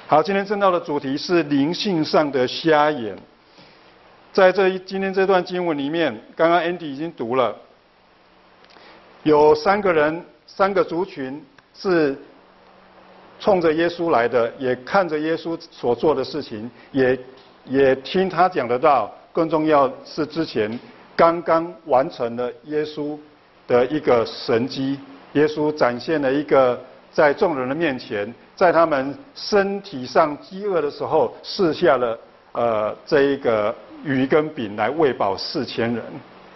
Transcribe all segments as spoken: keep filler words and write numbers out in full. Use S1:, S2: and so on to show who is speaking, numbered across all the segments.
S1: 好，今天正道的主题是灵性上的瞎眼。在这一今天这段经文里面，刚刚 Andy 已经读了，有三个人，三个族群是冲着耶稣来的，也看着耶稣所做的事情，也也听他讲的道。更重要是之前刚刚完成了耶稣的一个神迹，耶稣展现了一个在众人的面前，在他们身体上饥饿的时候，赐下了呃这一个鱼跟饼来喂饱四千人。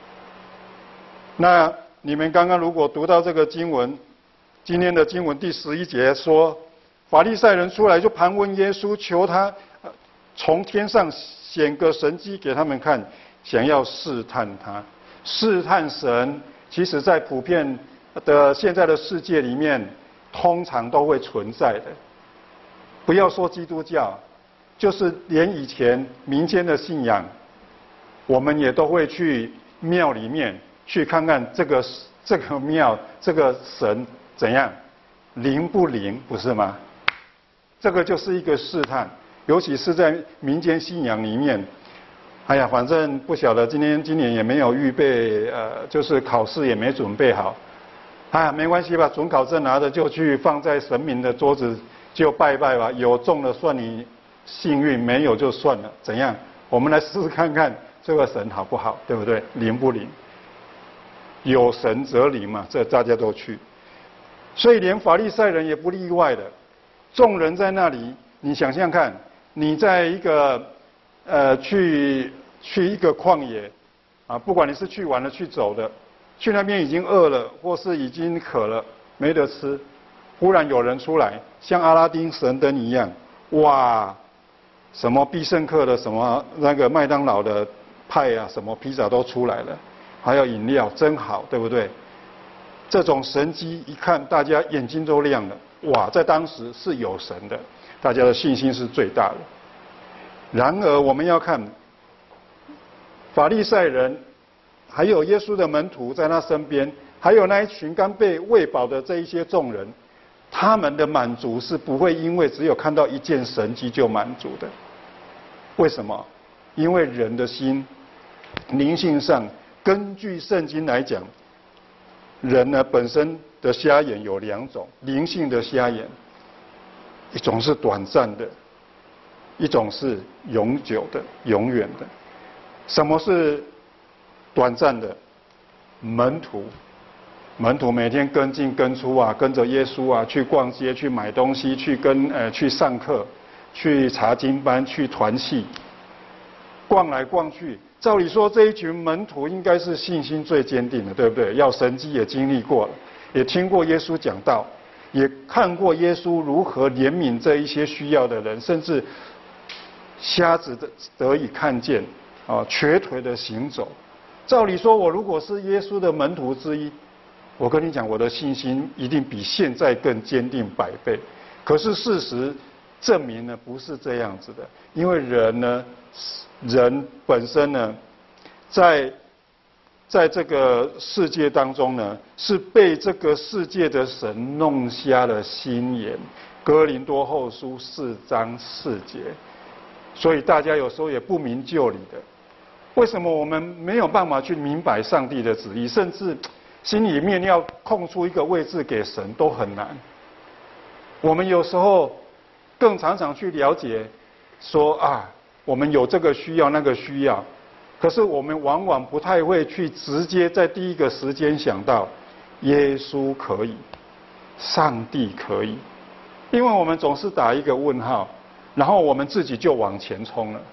S1: 那你们刚刚如果读到这个经文，今天的经文第十一节说，法利赛人出来就盘问耶稣，求他从天上显个神迹给他们看，想要试探他。试探神，其实在普遍的现在的世界里面，通常都会存在的。不要说基督教，就是连以前民间的信仰，我们也都会去庙里面去看看这个这个庙这个神怎样灵不灵，不是吗？这个就是一个试探。尤其是在民间信仰里面，哎呀，反正不晓得今天今年也没有预备，呃，就是考试也没准备好，哎呀，没关系吧，准考证拿着就去放在神明的桌子就拜拜吧，有中了算你幸运，没有就算了，怎样？我们来试试看看这个神好不好，对不对？灵不灵？有神则灵嘛，这大家都去，所以连法利赛人也不例外的，众人在那里，你想想看。你在一个呃去去一个旷野啊，不管你是去玩了去走的，去那边已经饿了，或是已经渴了，没得吃，忽然有人出来，像阿拉丁神灯一样，哇，什么必胜客的什么那个麦当劳的派啊，什么披萨都出来了，还有饮料，真好，对不对？这种神迹一看，大家眼睛都亮了，哇，在当时是有神的。大家的信心是最大的。然而，我们要看法利赛人，还有耶稣的门徒在他身边，还有那一群刚被喂饱的这一些众人，他们的满足是不会因为只有看到一件神迹就满足的。为什么？因为人的心灵性上，根据圣经来讲，人呢本身的瞎眼有两种，灵性的瞎眼。一种是短暂的，一种是永久的、永远的。什么是短暂的？门徒，门徒每天跟进跟出啊，跟着耶稣啊，去逛街、去买东西、去跟呃去上课、去查经班、去团契，逛来逛去。照理说，这一群门徒应该是信心最坚定的，对不对？要神迹也经历过了，也听过耶稣讲道。也看过耶稣如何怜悯这一些需要的人，甚至瞎子的得以看见，啊，瘸腿的行走。照理说，我如果是耶稣的门徒之一，我跟你讲，我的信心一定比现在更坚定百倍。可是事实证明呢，不是这样子的，因为人呢，人本身呢，在在这个世界当中呢，是被这个世界的神弄瞎了心眼。哥林多后书四章四节，所以大家有时候也不明就里的。为什么我们没有办法去明白上帝的旨意，甚至心里面要空出一个位置给神都很难。我们有时候更常常去了解，说啊，我们有这个需要，那个需要。可是我们往往不太会去直接在第一个时间想到，耶稣可以，上帝可以，因为我们总是打一个问号，然后我们自己就往前冲了。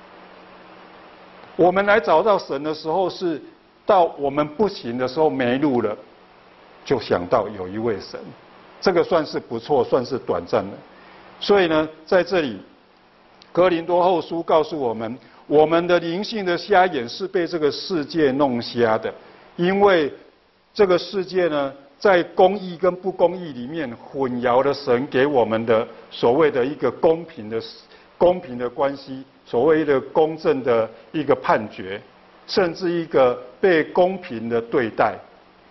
S1: 我们来找到神的时候，是到我们不行的时候没路了，就想到有一位神，这个算是不错，算是短暂的。所以呢，在这里，哥林多后书告诉我们。我们的灵性的瞎眼是被这个世界弄瞎的，因为这个世界呢，在公义跟不公义里面混淆了神给我们的所谓的一个公平的公平的关系，所谓的公正的一个判决，甚至一个被公平的对待。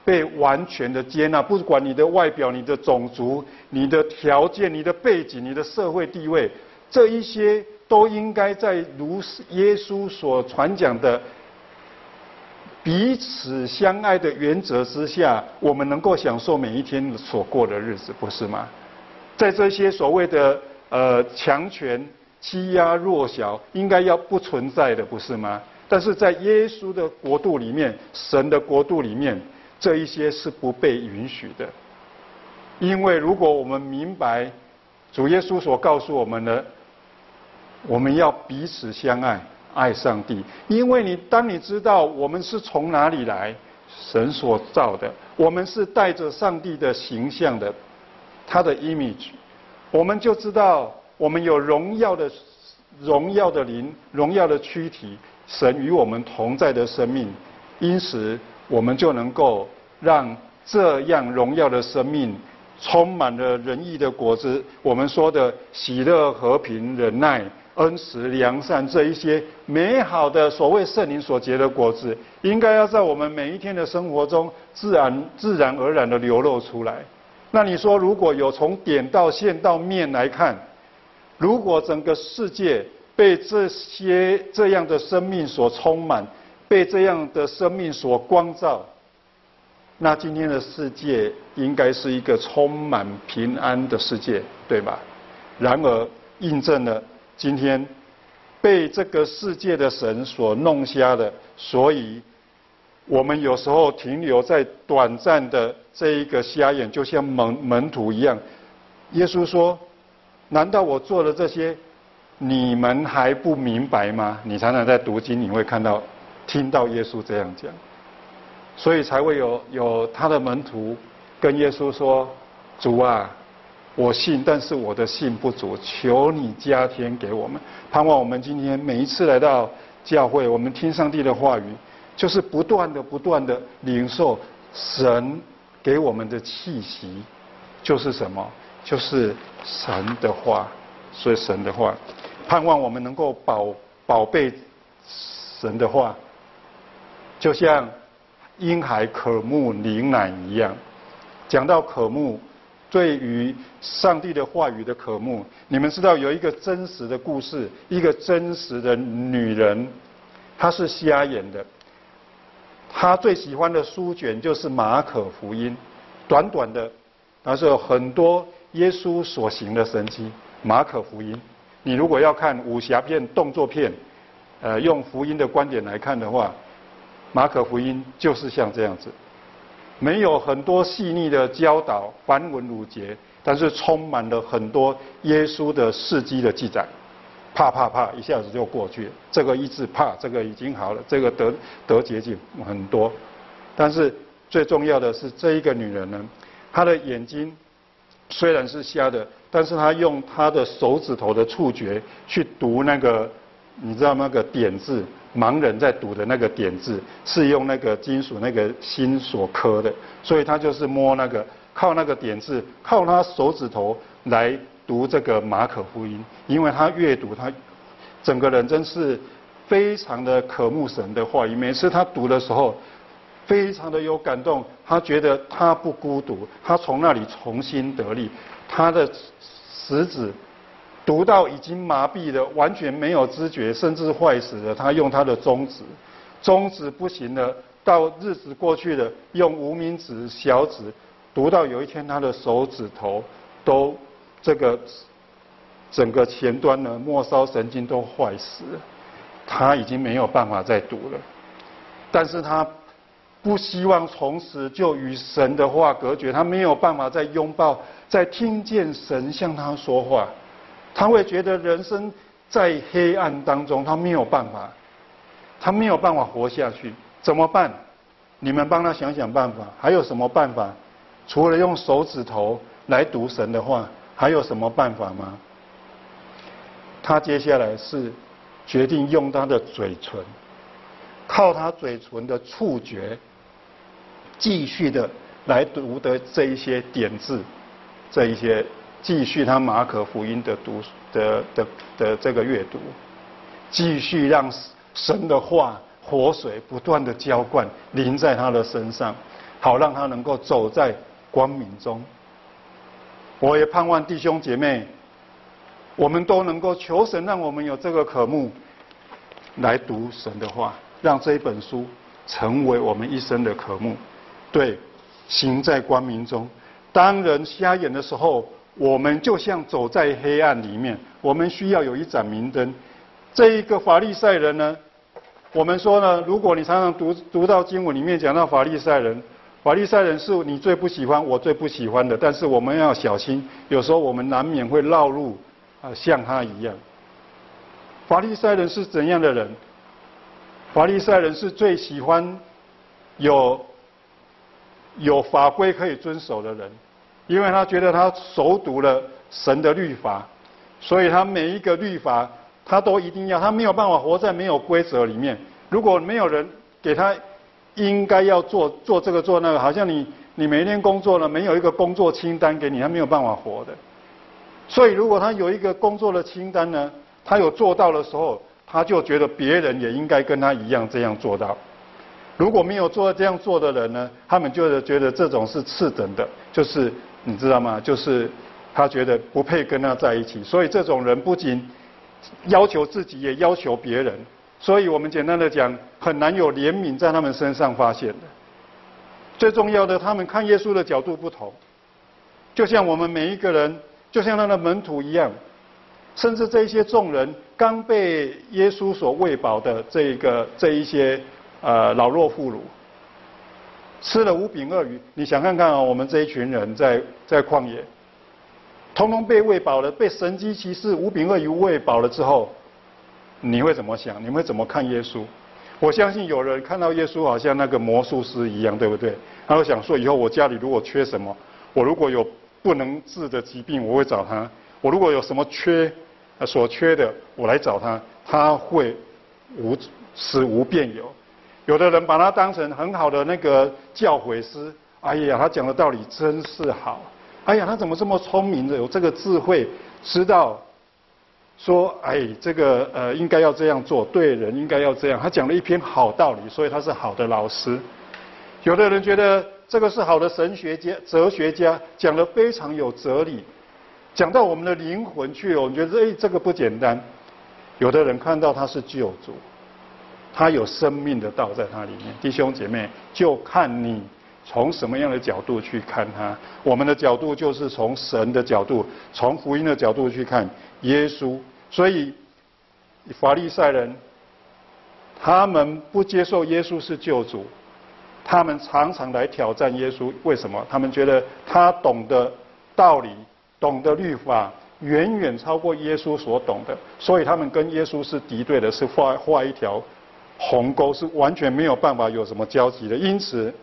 S1: 被完全的接纳，不管你的外表、你的种族、你的条件、你的背景、你的社会地位，这一些都应该在如耶稣所传讲的彼此相爱的原则之下，我们能够享受每一天所过的日子，不是吗？在这些所谓的呃强权欺压弱小，应该要不存在的，不是吗？但是在耶稣的国度里面，神的国度里面，这一些是不被允许的。因为如果我们明白主耶稣所告诉我们的，我们要彼此相爱，爱上帝。因为你当你知道我们是从哪里来，神所造的，我们是带着上帝的形象的，他的 image， 我们就知道我们有荣耀的荣耀的灵，荣耀的躯体，神与我们同在的生命。因此我们就能够让这样荣耀的生命充满了仁义的果子，我们说的喜乐、和平、忍耐、恩慈、良善，这一些美好的所谓圣灵所结的果子，应该要在我们每一天的生活中自然自然而然的流露出来。那你说，如果有从点到线到面来看，如果整个世界被这些这样的生命所充满，被这样的生命所光照，那今天的世界应该是一个充满平安的世界，对吧？然而印证了今天被这个世界的神所弄瞎的，所以我们有时候停留在短暂的这一个瞎眼，就像门门徒一样。耶稣说：难道我做了这些，你们还不明白吗？你常常在读经，你会看到听到耶稣这样讲，所以才会有有他的门徒跟耶稣说：主啊，我信，但是我的信不足，求你加添给我们。盼望我们今天每一次来到教会，我们听上帝的话语，就是不断的不断的领受神给我们的气息，就是什么？就是神的话。所以神的话，盼望我们能够宝宝贝神的话，就像婴孩渴慕灵奶一样。讲到渴慕，对于上帝的话语的渴慕，你们知道有一个真实的故事，一个真实的女人，她是瞎眼的，她最喜欢的书卷就是马可福音，短短的，但是有很多耶稣所行的神迹。马可福音，你如果要看武侠片、动作片，呃，用福音的观点来看的话，马可福音就是像这样子，没有很多细腻的教导，繁文缛节，但是充满了很多耶稣的事迹的记载。啪啪啪，一下子就过去了。这个医治，啪，这个已经好了，这个得得洁净，很多。但是最重要的是，这一个女人呢，她的眼睛虽然是瞎的，但是她用她的手指头的触觉去读那个，你知道那个点字，盲人在读的那个点字是用那个金属那个芯所刻的，所以她就是摸那个，靠那个点字，靠她手指头来读这个马可福音，因为她阅读，她整个人真是非常的渴慕神的话语。每次她读的时候，非常的有感动，他觉得他不孤独，他从那里重新得力。他的食指读到已经麻痹了，完全没有知觉，甚至坏死了。他用他的中指，中指不行了，到日子过去了，用无名指、小指读到有一天他的手指头都这个整个前端呢末梢神经都坏死了，他已经没有办法再读了。但是他不希望从此就与神的话隔绝，他没有办法再拥抱、再听见神向他说话，他会觉得人生在黑暗当中，他没有办法，他没有办法活下去，怎么办？你们帮他想想办法，还有什么办法？除了用手指头来读神的话，还有什么办法吗？他接下来是决定用他的嘴唇，靠他嘴唇的触觉，继续的来读的这一些点字，这一些继续他马可福音的读的的的这个阅读，继续让神的话活水不断的浇灌淋在他的身上。 好让他能够走在光明中。我也盼望弟兄姐妹，我们都能够求神让我们有这个渴慕，来读神的话，让这一本书成为我们一生的渴慕。对，行在光明中。当人瞎眼的时候，我们就像走在黑暗里面，我们需要有一盏明灯。这一个法利赛人呢，我们说呢，如果你常常读读到经文里面讲到法利赛人，法利赛人是你最不喜欢，我最不喜欢的，但是我们要小心，有时候我们难免会落入啊像他一样。法利赛人是怎样的人？法利赛人是最喜欢有有法规可以遵守的人，因为他觉得他熟读了神的律法，所以他每一个律法他都一定要，他没有办法活在没有规则里面。如果没有人给他应该要做做这个做那个，好像你你每天工作了，没有一个工作清单给你，他没有办法活的。所以如果他有一个工作的清单呢，他有做到的时候，他就觉得别人也应该跟他一样这样做到。如果没有做这样做的人呢，他们就觉得这种是次等的，就是你知道吗？就是他觉得不配跟他在一起。所以这种人不仅要求自己，也要求别人。所以我们简单的讲，很难有怜悯在他们身上发现的。最重要的，他们看耶稣的角度不同，就像我们每一个人，就像他的门徒一样，甚至这一些众人刚被耶稣所喂饱的这一个这一些呃老弱妇孺，吃了五饼二鱼，你想看看啊、哦，我们这一群人在在旷野，通通被喂饱了，被神机骑士五饼二鱼喂饱了之后，你会怎么想？你会怎么看耶稣？我相信有人看到耶稣好像那个魔术师一样，对不对？他会想说，以后我家里如果缺什么，我如果有不能治的疾病，我会找他；我如果有什么缺，呃所缺的，我来找他，他会无使无变有。有的人把他当成很好的那个教诲师，哎呀，他讲的道理真是好，哎呀，他怎么这么聪明的，有这个智慧，知道说，哎，这个呃应该要这样做，对人应该要这样。他讲了一篇好道理，所以他是好的老师。有的人觉得这个是好的神学家、哲学家，讲得非常有哲理，讲到我们的灵魂去了，我们觉得哎，这个不简单。有的人看到他是救主，他有生命的道在他里面。弟兄姐妹，就看你从什么样的角度去看他。我们的角度就是从神的角度，从福音的角度去看耶稣。所以法利赛人他们不接受耶稣是救主，他们常常来挑战耶稣。为什么？他们觉得他懂得道理，懂得律法远远超过耶稣所懂的，所以他们跟耶稣是敌对的，是画画一条鸿沟，是完全没有办法有什么交集的。因此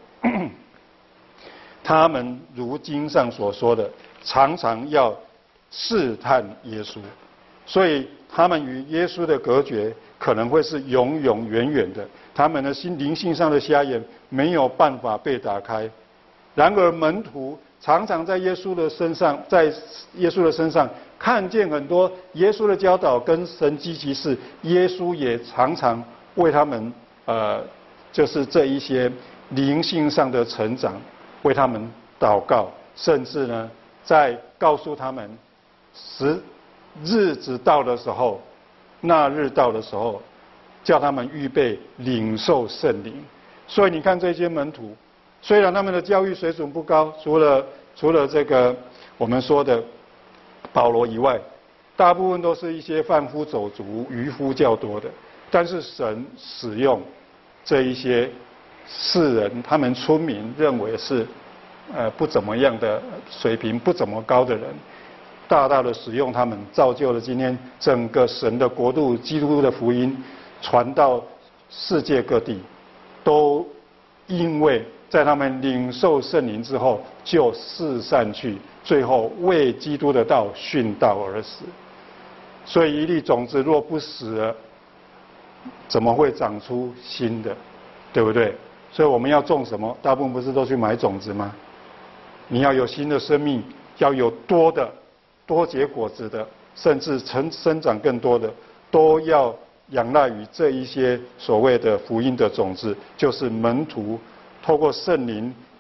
S1: 他们如经上所说的，常常要试探耶稣，所以他们与耶稣的隔绝可能会是永永远远的。他们的心灵性上的瞎眼没有办法被打开。然而门徒常常在耶稣的身上，在耶稣的身上看见很多耶稣的教导跟神迹奇事，耶稣也常常为他们呃，就是这一些灵性上的成长，为他们祷告，甚至呢，在告诉他们，时日子到的时候，那日到的时候，叫他们预备领受圣灵。所以你看这些门徒，虽然他们的教育水准不高，除了除了这个我们说的保罗以外，大部分都是一些贩夫走卒、渔夫较多的。但是神使用这一些世人，他们村民认为是呃不怎么样的水平不怎么高的人，大大的使用他们，造就了今天整个神的国度、基督的福音传到世界各地，都因为在他们领受圣灵之后，就四散去，最后为基督的道殉道而死。所以一粒种子若不死了，怎么会长出新的？对不对？所以我们要种什么？大部分不是都去买种子吗？你要有新的生命，要有多的、多结果子的，甚至成生长更多的，都要仰赖于这一些所谓的福音的种子，就是门徒透过圣灵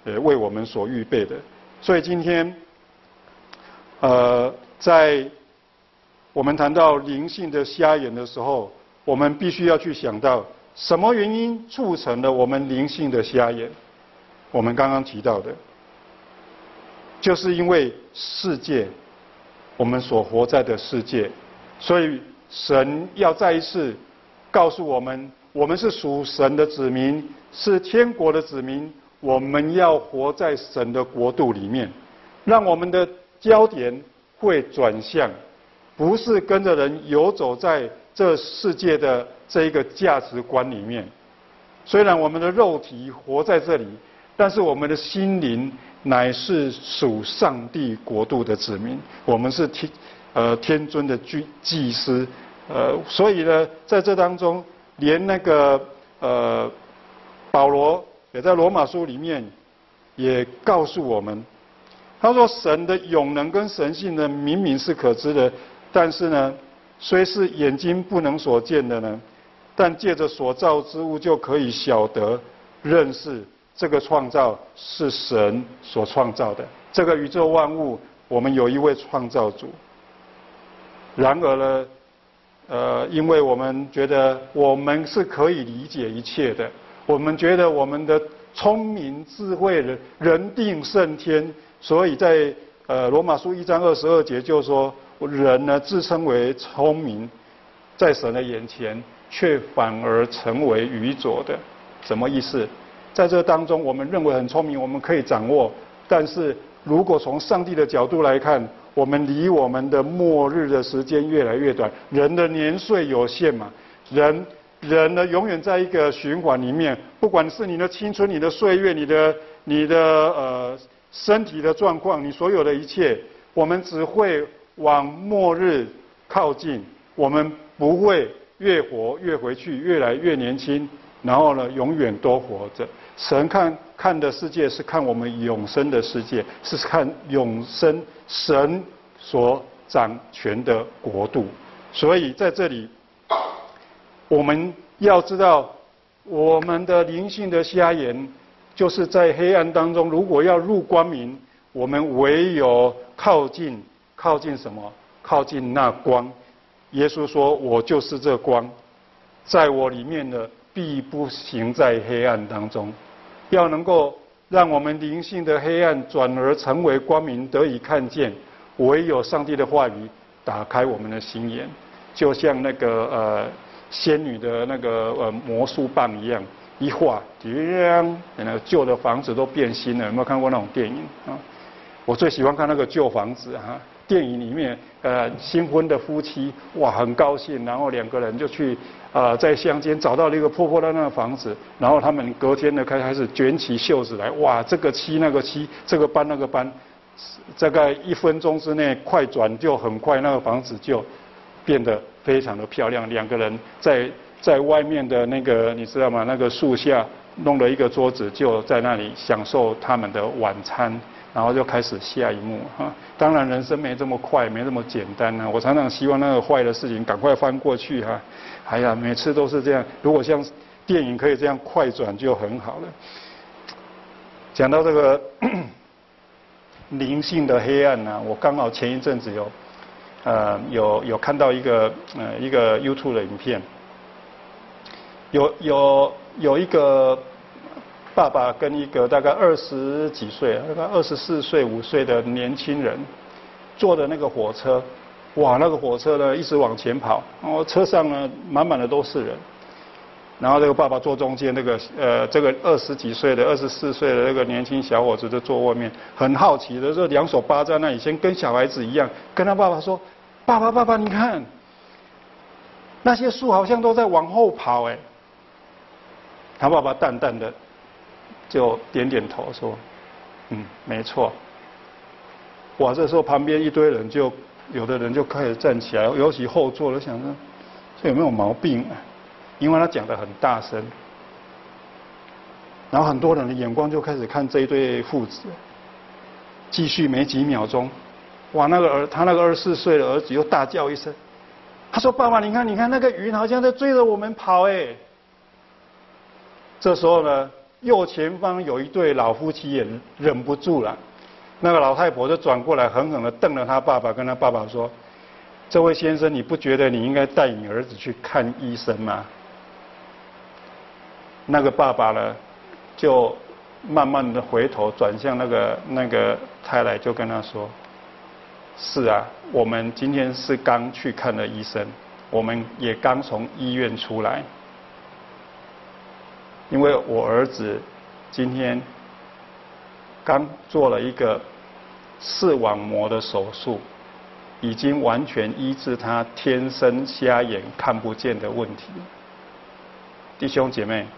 S1: 呃为我们所预备的。所以今天，呃，在我们谈到灵性的瞎眼的时候，我们必须要去想到什么原因促成了我们灵性的瞎眼。我们刚刚提到的，就是因为世界，我们所活在的世界，所以神要再一次告诉我们，我们是属神的子民，是天国的子民，我们要活在神的国度里面，让我们的焦点会转向，不是跟着人游走在这世界的这一个价值观里面。虽然我们的肉体活在这里，但是我们的心灵乃是属上帝国度的子民，我们是天呃天尊的祭祭司，呃，所以呢，在这当中，连那个呃保罗也在罗马书里面也告诉我们，他说神的永能跟神性呢，明明是可知的，但是呢，虽是眼睛不能所见的呢，但借着所造之物就可以晓得认识。这个创造是神所创造的，这个宇宙万物，我们有一位创造主。然而呢，呃，因为我们觉得我们是可以理解一切的，我们觉得我们的聪明智慧人人定胜天，所以在呃罗马书一章二十二节就说，人呢自称为聪明，在神的眼前却反而成为愚拙的。什么意思？在这当中，我们认为很聪明，我们可以掌握，但是如果从上帝的角度来看，我们离我们的末日的时间越来越短。人的年岁有限嘛，人人呢永远在一个循环里面，不管是你的青春、你的岁月、你的你的呃身体的状况，你所有的一切，我们只会往末日靠近，我们不会越活越回去，越来越年轻。然后呢，永远都活着。神看看的世界是看我们永生的世界，是看永生神所掌权的国度。所以在这里，我们要知道，我们的灵性的瞎眼，就是在黑暗当中，如果要入光明，我们唯有靠近，靠近什么？靠近那光。耶稣说：“我就是这光，在我里面的。”必不行在黑暗当中，要能够让我们灵性的黑暗转而成为光明，得以看见。唯有上帝的话语打开我们的心眼，就像那个呃仙女的那个呃魔术棒一样，一画，叮，那个旧的房子都变新了。有没有看过那种电影啊？我最喜欢看那个旧房子哈、啊。电影里面，呃，新婚的夫妻，哇，很高兴，然后两个人就去，呃，在乡间找到了一个破破烂烂的房子，然后他们隔天呢开开始卷起袖子来，哇，这个漆那个漆，这个斑那个斑，大概一分钟之内快转就很快，那个房子就变得非常的漂亮。两个人在在外面的那个，你知道吗？那个树下弄了一个桌子，就在那里享受他们的晚餐。然后就开始下一幕哈，当然人生没这么快，没这么简单啊。我常常希望那个坏的事情赶快翻过去哈。哎呀，每次都是这样。如果像电影可以这样快转就很好了。讲到这个灵性的黑暗呢、啊，我刚好前一阵子有呃有有看到一个呃一个 YouTube 的影片，有有有一个。爸爸跟一个大概二十几岁，大概二十四岁、五岁的年轻人坐的那个火车，哇，那个火车呢一直往前跑，然后车上呢满满的都是人，然后这个爸爸坐中间，那个呃这个二十几岁的、二十四岁的那个年轻小伙子就坐外面，很好奇的，就两手扒在那里，先跟小孩子一样，跟他爸爸说：“爸爸，爸爸，你看，那些树好像都在往后跑。”哎，他爸爸淡淡的。就点点头说：“嗯，没错。”哇，这时候旁边一堆人就，有的人就开始站起来，尤其后座的，想着这有没有毛病啊？因为他讲得很大声，然后很多人的眼光就开始看这一对父子。继续没几秒钟，哇，那个儿他那个二十四岁的儿子又大叫一声，他说：“爸爸，你看，你看那个云好像在追着我们跑哎。”这时候呢？ 右前方有一对老夫妻也忍不住了，那个老太婆就转过来狠狠地瞪了他爸爸，跟他爸爸说：“这位先生，你不觉得你应该带你儿子去看医生吗？”那个爸爸呢，就慢慢的回头转向那个那个太太，就跟他说：“是啊，我们今天是刚去看了医生，我们也刚从医院出来。因为我儿子今天刚做了一个视网膜的手术，已经完全医治他天生瞎眼看不见的问题。”弟兄姐妹，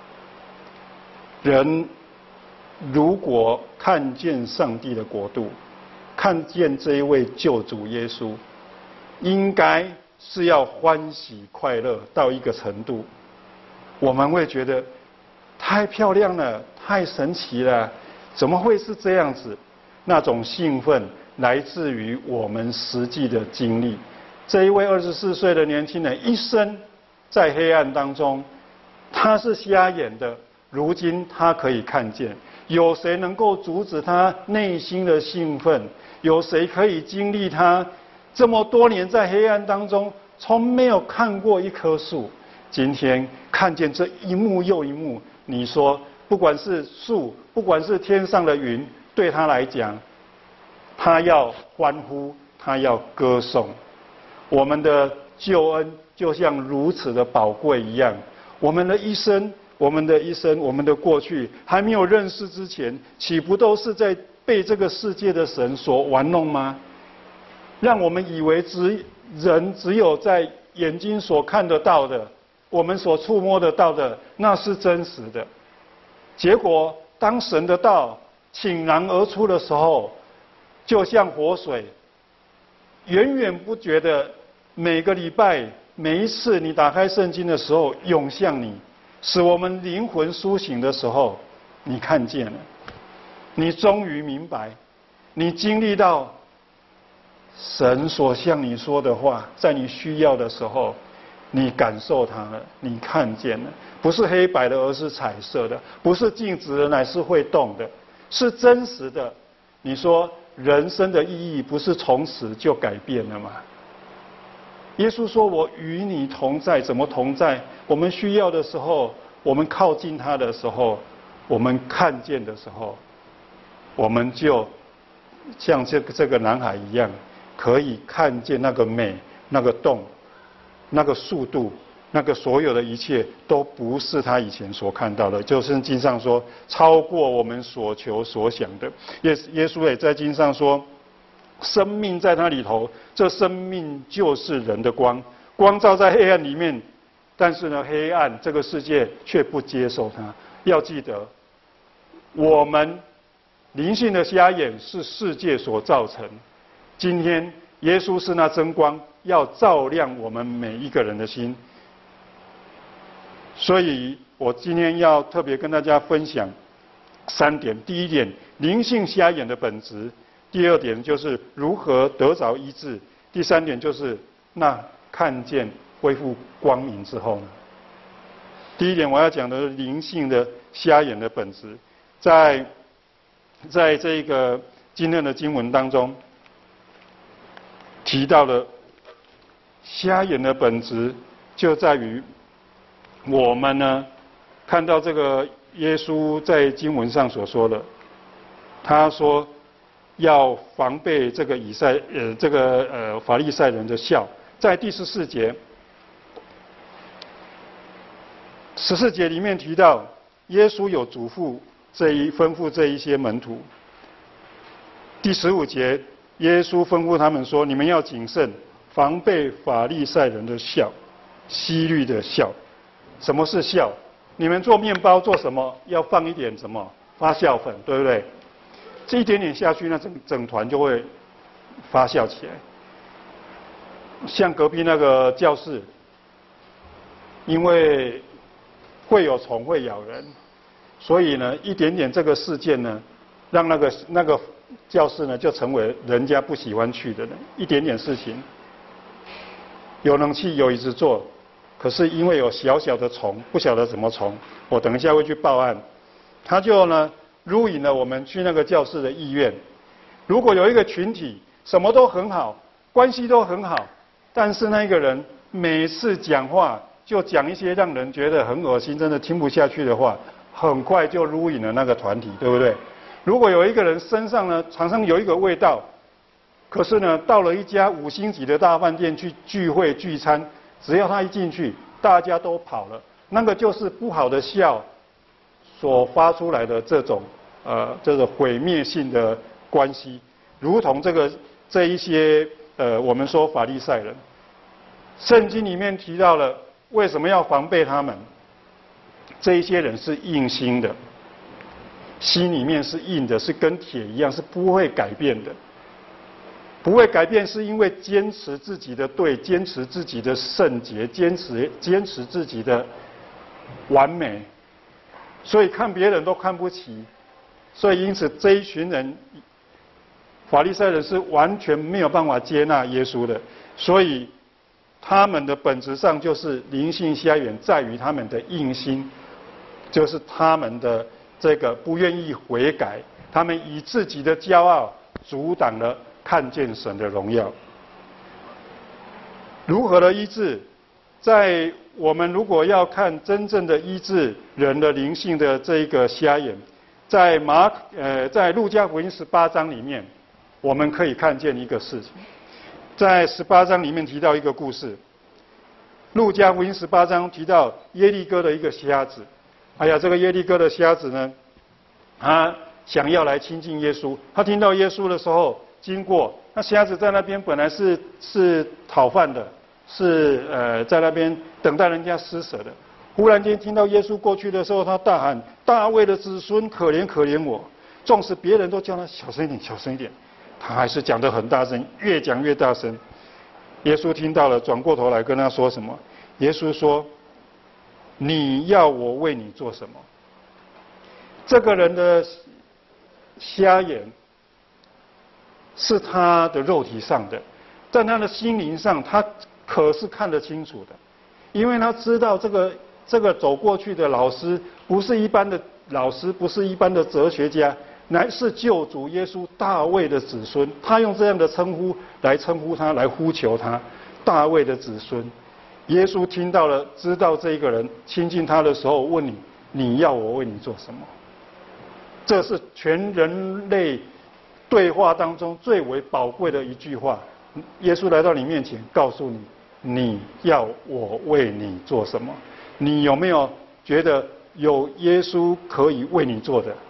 S1: 人如果看见上帝的国度，看见这一位救主耶稣，应该是要欢喜快乐到一个程度，我们会觉得太漂亮了，太神奇了，怎么会是这样子？那种兴奋来自于我们实际的经历。这一位二十四岁的年轻人，一生在黑暗当中，他是瞎眼的，如今他可以看见。有谁能够阻止他内心的兴奋？有谁可以经历他这么多年在黑暗当中从没有看过一棵树，今天看见这一幕又一幕？你说，不管是树，不管是天上的云，对他来讲，他要欢呼，他要歌颂。我们的救恩就像如此的宝贵一样，我们的一生。我们的一生，我们的过去还没有认识之前，岂不都是在被这个世界的神所玩弄吗？让我们以为只人只有在眼睛所看得到的，我们所触摸得到的，那是真实的。结果，当神的道倾然而出的时候，就像活水，源源不绝的，每个礼拜、每一次你打开圣经的时候，涌向你。使我们灵魂苏醒的时候，你看见了，你终于明白，你经历到神所向你说的话，在你需要的时候，你感受它了，你看见了，不是黑白的，而是彩色的；不是静止的，乃是会动的，是真实的。你说人生的意义不是从此就改变了吗？耶稣说：“我与你同在。”怎么同在？我们需要的时候，我们靠近他的时候，我们看见的时候，我们就像这个这个男孩一样，可以看见那个美、那个动、那个速度、那个所有的一切，都不是他以前所看到的。就是经上说，超过我们所求所想的。耶耶稣也在经上说，生命在他里头，这生命就是人的光，光照在黑暗里面，但是呢，黑暗这个世界却不接受它。要记得，我们灵性的瞎眼是世界所造成，今天耶稣是那真光，要照亮我们每一个人的心。所以我今天要特别跟大家分享三点：第一点，灵性瞎眼的本质；第二点就是如何得着医治；第三点就是那看见恢复光明之后呢？第一点我要讲的是灵性的瞎眼的本质，在在这个今天的经文当中提到了瞎眼的本质，就在于我们呢看到这个耶稣在经文上所说的，他说要防备这个以赛呃这个呃法利赛人的笑，在第十四节，十四节里面提到耶稣有嘱咐这一吩咐这一些门徒。第十五节，耶稣吩咐他们说：“你们要谨慎，防备法利赛人的笑，希律的笑。”什么是笑？你们做面包做什么？要放一点什么发酵粉，对不对？这一点点下去，那整整团就会发酵起来。像隔壁那个教室，因为会有虫会咬人，所以呢，一点点这个事件呢，让那个那个教室呢就成为人家不喜欢去的人。一点点事情，有冷气有椅子坐，可是因为有小小的虫，不晓得怎么虫，我等一下会去报案。 他就呢入引了我们去那个教室的意愿。如果有一个群体什么都很好，关系都很好，但是那个人每次讲话就讲一些让人觉得很恶心、真的听不下去的话，很快就入引了那个团体，对不对？如果有一个人身上呢常常有一个味道，可是呢到了一家五星级的大饭店去聚会聚餐，只要他一进去，大家都跑了，那个就是不好的笑所发出来的这种呃这个毁灭性的关系，如同这个这一些呃我们说法利赛人，圣经里面提到了为什么要防备他们？这一些人是硬心的，心里面是硬的，是跟铁一样，是不会改变的。不会改变是因为坚持自己的对，坚持自己的圣洁，坚持坚持自己的完美，所以看别人都看不起。所以因此这一群人，法利赛人是完全没有办法接纳耶稣的，所以他们的本质上就是灵性瞎眼，在于他们的硬心，就是他们的这个不愿意悔改，他们以自己的骄傲阻挡了看见神的荣耀。如何的医治？在我们如果要看真正的医治人的灵性的这一个瞎眼，在马呃在路加福音十八章里面，我们可以看见一个事情。在十八章里面提到一个故事，路加福音十八章提到耶利哥的一个瞎子。哎呀，这个耶利哥的瞎子呢，他想要来亲近耶稣。他听到耶稣的时候经过，那瞎子在那边本来是是讨饭的，是呃在那边等待人家施舍的。忽然间听到耶稣过去的时候，他大喊：“大卫的子孙，可怜可怜我！”纵使别人都叫他小声一点，小声一点，他还是讲得很大声，越讲越大声。耶稣听到了，转过头来跟他说什么？耶稣说：“你要我为你做什么？”这个人的瞎眼是他的肉体上的，在他的心灵上，他可是看得清楚的，因为他知道这个这个走过去的老师不是一般的老师，不是一般的哲学家，乃是救主耶稣大卫的子孙。他用这样的称呼来称呼他，来呼求他，大卫的子孙。耶稣听到了，知道这一个人亲近他的时候，问你：你要我为你做什么？这是全人类对话当中最为宝贵的一句话。耶稣来到你面前，告诉你：你要我为你做什么？你有没有觉得有耶稣可以为你做的？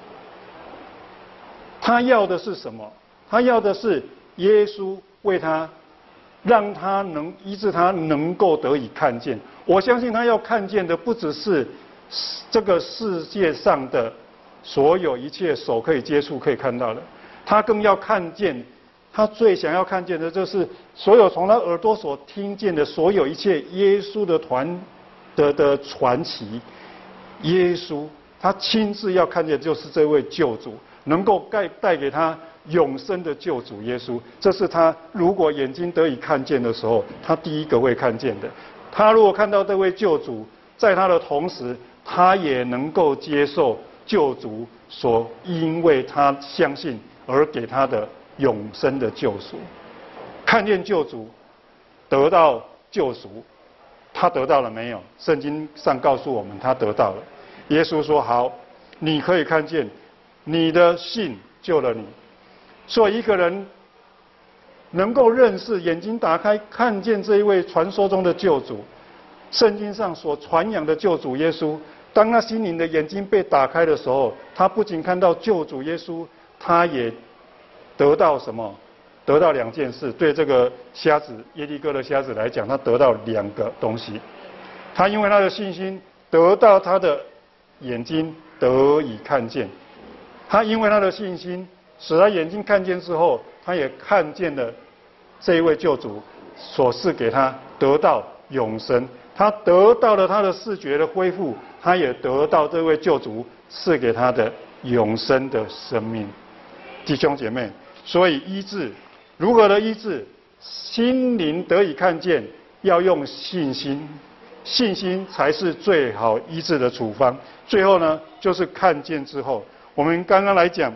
S1: 他要的是什么？他要的是耶稣为他，让他能医治他，能够得以看见。我相信他要看见的不只是这个世界上的所有一切手可以接触、可以看到的，他更要看见，他最想要看见的就是所有从他耳朵所听见的所有一切耶稣的团的的传奇。耶稣他亲自要看见，就是这位救主，能够带带给他永生的救主耶稣。这是他如果眼睛得以看见的时候，他第一个会看见的。他如果看到这位救主，在他的同时，他也能够接受救主所因为他相信而给他的永生的救赎。看见救主，得到救赎，他得到了没有？圣经上告诉我们，他得到了。耶稣说：“好，你可以看见，你的信救了你。”所以一个人能够认识，眼睛打开，看见这一位传说中的救主，圣经上所传扬的救主耶稣。当他心灵的眼睛被打开的时候，他不仅看到救主耶稣，他也得到什么？得到两件事。对这个瞎子耶利哥的瞎子来讲，他得到两个东西。他因为他的信心得到他的眼睛得以看见，他因为他的信心使他眼睛看见之后，他也看见了这一位救主所赐给他得到永生。他得到了他的视觉的恢复，他也得到这位救主赐给他的永生的生命。弟兄姐妹，所以医治如何的医治？心灵得以看见，要用信心， 信心才是最好医治的处方。最后呢，就是看见之后，我们刚刚来讲，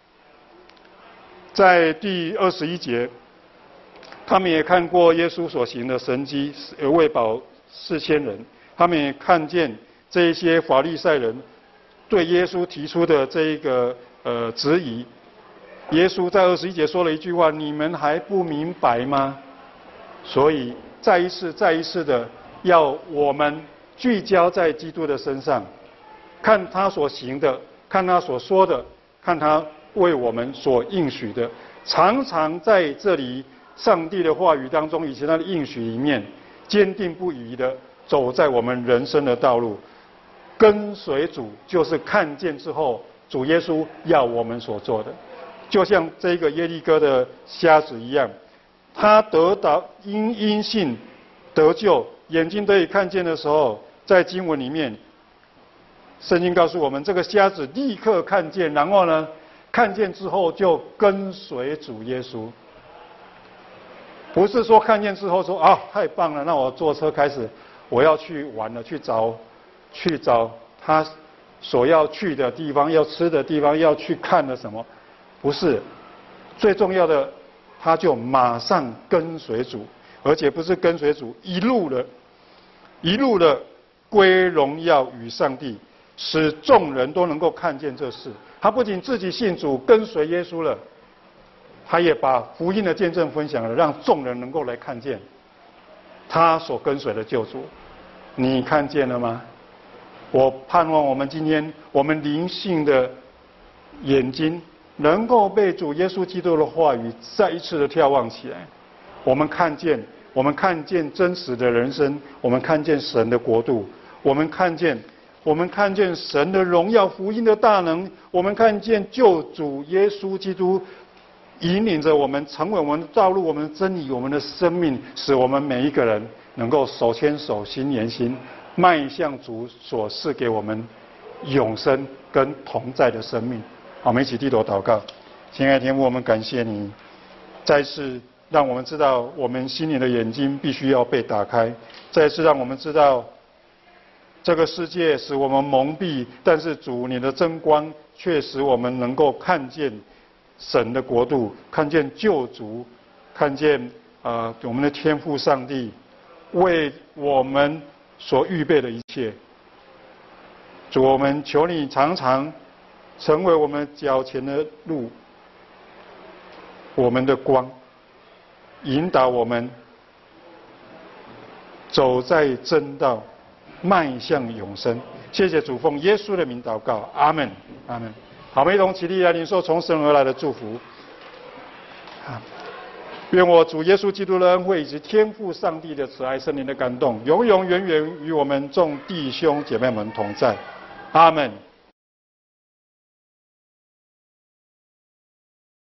S1: 在第二十一节，他们也看过耶稣所行的神迹，喂饱四千人。他们也看见这一些法利赛人对耶稣提出的这一个呃质疑。耶稣在二十一节说了一句话：“你们还不明白吗？”所以再一次、再一次的要我们聚焦在基督的身上，看他所行的，看他所说的，看他为我们所应许的，常常在这里上帝的话语当中以及他的应许里面，坚定不移的走在我们人生的道路。跟随主就是看见之后，主耶稣要我们所做的。就像这个耶利哥的瞎子一样，他得到因因信得救，眼睛得以看见的时候，在经文里面，圣经告诉我们，这个瞎子立刻看见，然后呢，看见之后就跟随主耶稣。不是说看见之后说啊太棒了，那我坐车开始我要去玩了，去找去找他所要去的地方，要吃的地方，要去看的什么。不是，最重要的，他就马上跟随主，而且不是跟随主，一路的，一路的归荣耀与上帝，使众人都能够看见这事。他不仅自己信主跟随耶稣了，他也把福音的见证分享了，让众人能够来看见他所跟随的救主。你看见了吗？我盼望我们今天我们灵性的眼睛能够被主耶稣基督的话语再一次的眺望起来。我们看见，我们看见真实的人生，我们看见神的国度，我们看见，我们看见神的荣耀、福音的大能，我们看见救主耶稣基督引领着我们，成为我们的道路、我们的真理、我们的生命，使我们每一个人能够手牵手、心连心，迈向主所赐给我们永生跟同在的生命。好，我们一起低头祷告。亲爱的天父，我们感谢你，再次让我们知道我们心灵的眼睛必须要被打开，再次让我们知道这个世界使我们蒙蔽，但是主你的真光却使我们能够看见神的国度，看见救主，看见啊、呃、我们的天父上帝为我们所预备的一切。主，我们求你常常成为我们脚前的路，我们的光，引导我们走在真道，迈向永生。谢谢主，奉耶稣的名祷告，阿门，阿门。好，我们一同起立来领受从神而来的祝福。愿我主耶稣基督的恩惠以及天父上帝的慈爱、圣灵的感动，永永远远与我们众弟兄姐妹们同在。阿门。